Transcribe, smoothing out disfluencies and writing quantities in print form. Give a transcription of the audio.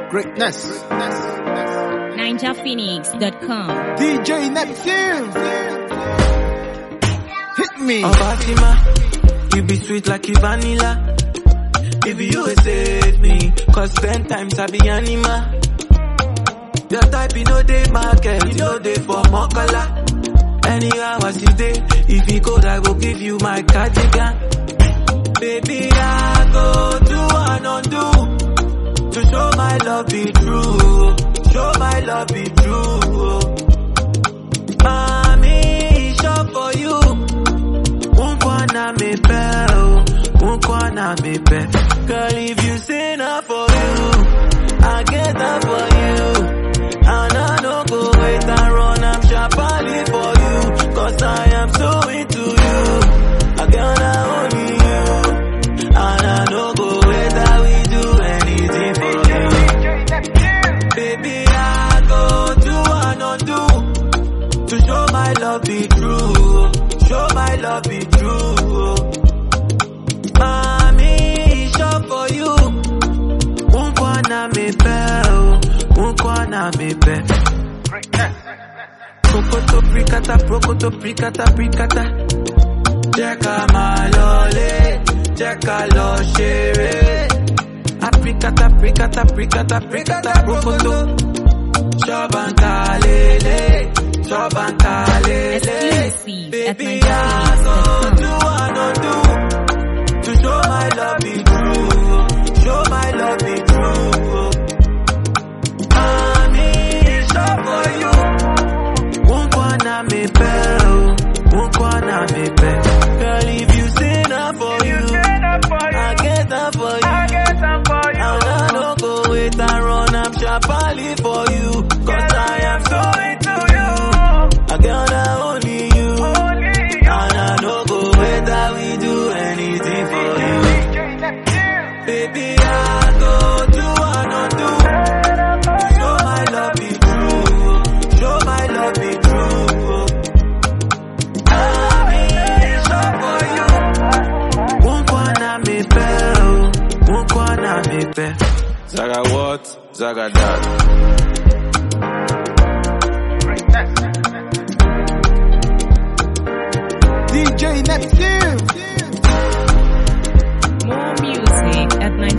Greatness. NinjaPhoenix.com. DJ Neptune. Hit me. Oh Fatima, you be sweet like a vanilla. If you will save me, cause 10 times I be animal. Your type you know they market, you know they for more color. Anyhow I see day, if you could I go give you my cardigan. Baby I go do and undo, to show my love be true, show my love be true. Mommy, shop for you. Unkwana me bell, unkwana me bell. Girl, if you say not for you, I get that for you. And I don't go wait and run, I'm sharply for you. Cause I am so into you. I gotta only you. And I don't go wait that we do anything for you. Baby, I go do and undo, to show my love be true, show my love be true. Mommy, shop for you. Unkwana me bell, unkwana me bell. Prokoto prikata, prokoto prikata, prikata. Jeka malole, jeka lo shere. Aprikata, prikata, prikata, prikata, prokoto. Shobankalele, shobankalele. Baby, I go do and undo, to show my love be true, show my love be true. Mommy, shop for you. Unkwana me bell, unkwana me bell. Girl, if you say not for you, I get that for you. And I don't go wait and run, I'm sharply for you. Cause I am so into you. I gotta only you. And I don't go wait that we do anything for you. Baby, I go do and undo, show my love be true, show my love be true. I'm in shop for you. Unkwana me bell, unkwana me bell. Zaga what? Zaga that. DJ Neptune. More music at